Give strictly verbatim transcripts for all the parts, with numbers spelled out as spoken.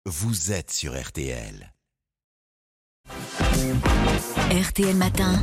vous êtes sur R T L. R T L Matin.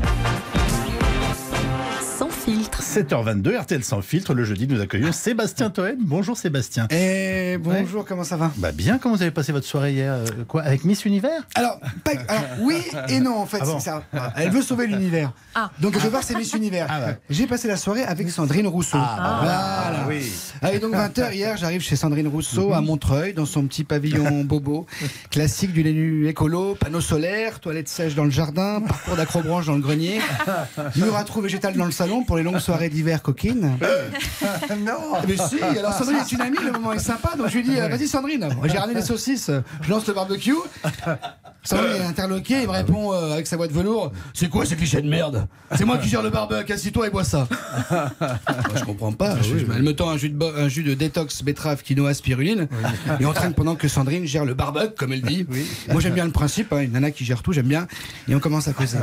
Sans filtre. sept heures vingt-deux, R T L sans filtre. Le jeudi, nous accueillons Sébastien Toen. Bonjour Sébastien. Et bonjour, ouais. Comment ça va? Bah bien, comment vous avez passé votre soirée hier? euh, Quoi, avec Miss Univers? alors, pas, alors, oui et non en fait. Ah bon. C'est ça. Elle veut sauver l'univers. Ah. Donc quelque part c'est Miss Univers. Ah ouais. J'ai passé la soirée avec Sandrine Rousseau. Ah, voilà. ah, oui. Allez, donc vingt heures hier, j'arrive chez Sandrine Rousseau à Montreuil dans son petit pavillon bobo, classique du Lénu écolo, panneaux solaires, toilettes sèches dans le jardin, parcours d'acrobranche dans le grenier, mur à trous végétal dans le salon pour les longues soirées d'hiver coquines. Non. Mais si, alors Sandrine est une amie, le moment est sympa, donc je lui dis euh, vas-y Sandrine, j'ai ramené les saucisses, je lance le barbecue. Sandrine est interloquée, il me répond euh, avec sa voix de velours, c'est quoi ces clichés de merde? C'est moi qui gère le barbecue, assis-toi et bois ça. Moi, je comprends pas, je- je- elle me tend un jus de, bo- un jus de détox betterave quinoa spiruline et entraîne pendant que Sandrine gère le barbecue comme elle dit. Moi j'aime bien le principe, hein, une nana qui gère tout, j'aime bien, et on commence à causer.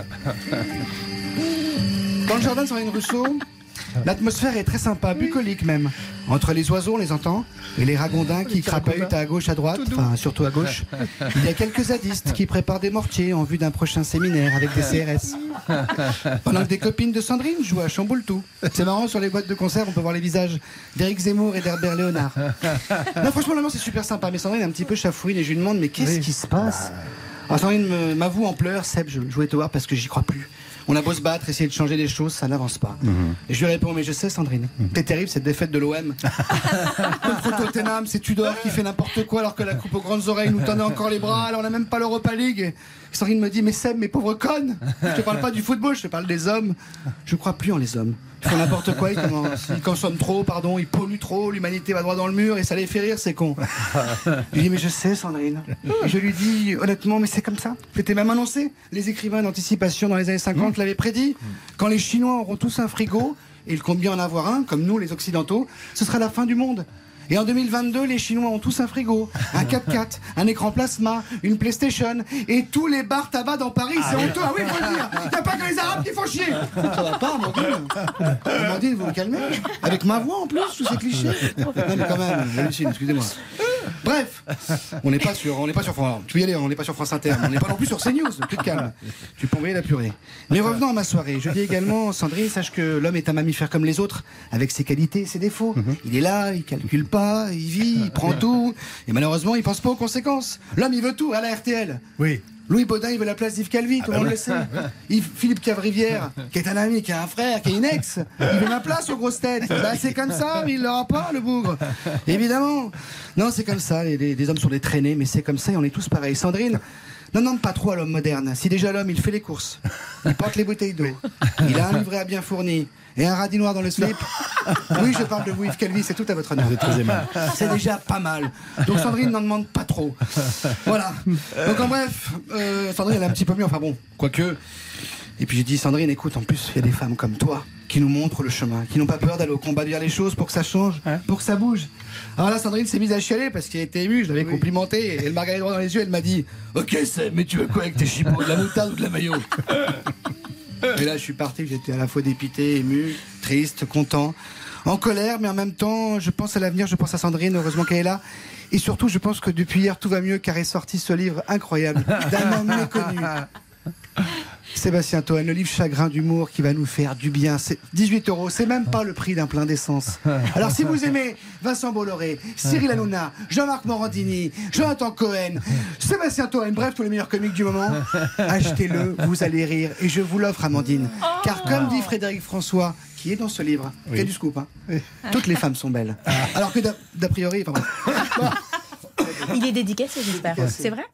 Dans le jardin de Sandrine Rousseau, l'atmosphère est très sympa, bucolique même. Entre les oiseaux, on les entend, et les ragondins qui crapahutent à gauche, à droite, enfin surtout à gauche. Il y a quelques zadistes qui préparent des mortiers en vue d'un prochain séminaire avec des C R S. Pendant que des copines de Sandrine jouent à Chamboule-tout. C'est marrant, sur les boîtes de concert, on peut voir les visages d'Éric Zemmour et d'Herbert Léonard. Non, franchement, l'ambiance c'est super sympa, mais Sandrine est un petit peu chafouine et je lui demande, mais qu'est-ce qui se passe? Alors Sandrine me- m'avoue en pleurs, Seb, je, je voulais te voir parce que j'y crois plus. On a beau se battre, essayer de changer les choses, ça n'avance pas. Et je lui réponds, mais je sais Sandrine, c'est terrible cette défaite de l'O M. Contre Tottenham, c'est Tudor qui fait n'importe quoi alors que la coupe aux grandes oreilles nous tendait encore les bras, alors on n'a même pas l'Europa League. Et Sandrine me dit, mais Seb, mes pauvres connes, je te parle pas du football, je te parle des hommes. Je crois plus en les hommes. Ils font n'importe quoi, ils, commencent- ils consomment trop, pardon, ils polluent trop, l'humanité va droit dans le mur et ça les fait rire, c'est con. Je lui dis, mais je sais Sandrine. Et je lui dis, honnêtement, mais c'est comme ça. C'était même annoncé. Les écrivains d'anticipation dans les années cinquante l'avaient prédit. Quand les Chinois auront tous un frigo, et ils comptent bien en avoir un, comme nous les Occidentaux, ce sera la fin du monde. Et en deux mille vingt-deux, les Chinois ont tous un frigo, un quatre-quatre, un écran plasma, une PlayStation, et tous les bars tabac dans Paris, c'est honteux. Ah oui, faut le dire. Il n'y a pas que les Arabes qui font chier. Ça va pas, Amandine. Amandine, vous vous calmez? Avec ma voix en plus, tous ces clichés. Non mais quand même, j'hallucine, excusez-moi. Bref, on n'est pas sur, on n'est pas sur France. Tu peux y aller, on n'est pas sur France Inter, on n'est pas non plus sur CNews. Plus de calme. Tu peux envoyer la purée. Mais revenons à ma soirée. Je dis également, Sandrine, sache que l'homme est un mammifère comme les autres, avec ses qualités et ses défauts. Il est là, il calcule pas, il vit, il prend tout, et malheureusement, il pense pas aux conséquences. L'homme, il veut tout à la R T L. Oui. Louis Baudin, il veut la place d'Yves Calvi, tout le monde le sait. Yves Philippe Cavrivière, qui est un ami, qui a un frère, qui est une ex, il veut ma place aux grosses têtes. Bah, c'est comme ça, mais il l'aura pas, le bougre. Évidemment. Non, c'est comme ça, les, les- les hommes sont des traînés, mais c'est comme ça et on est tous pareils. Sandrine, non, non, pas trop à l'homme moderne. Si déjà l'homme, il fait les courses, il porte les bouteilles d'eau, il a un livret à bien fourni et un radis noir dans le slip. Oui, je parle de vous, Yves Calvi, c'est tout à votre honneur. Vous êtes très aimable. C'est déjà pas mal. Donc Sandrine n'en demande pas trop. Voilà. Donc en bref, euh, Sandrine elle est un petit peu mieux, enfin bon, quoique. Et puis j'ai dit, Sandrine, écoute, en plus, il y a des femmes comme toi qui nous montrent le chemin, qui n'ont pas peur d'aller au combat, de dire les choses pour que ça change, pour que ça bouge. Alors là, Sandrine s'est mise à chialer parce qu'elle était émue, je l'avais complimenté, et elle m'a regardé droit dans les yeux, elle m'a dit, ok, c'est, mais tu veux quoi avec tes chipots, de la moutarde ou de la mayo? Et là, je suis parti, j'étais à la fois dépité, ému, triste, content, en colère, mais en même temps, je pense à l'avenir, je pense à Sandrine, heureusement qu'elle est là. Et surtout, je pense que depuis hier, tout va mieux, car est sorti ce livre incroyable d'un homme méconnu. Sébastien Toen, le livre Chagrin d'humour qui va nous faire du bien. C'est dix-huit euros, c'est même pas le prix d'un plein d'essence. Alors si vous aimez Vincent Bolloré, Cyril Hanouna, Jean-Marc Morandini, Jonathan Cohen, Sébastien Toen, bref, tous les meilleurs comiques du moment, achetez-le, vous allez rire. Et je vous l'offre, Amandine. Car comme dit Frédéric François, qui est dans ce livre, qui a du scoop, hein, toutes les femmes sont belles. Alors que d'a d'a priori... Enfin, bref. Il est dédicacé, j'espère. Dédicacé. C'est vrai?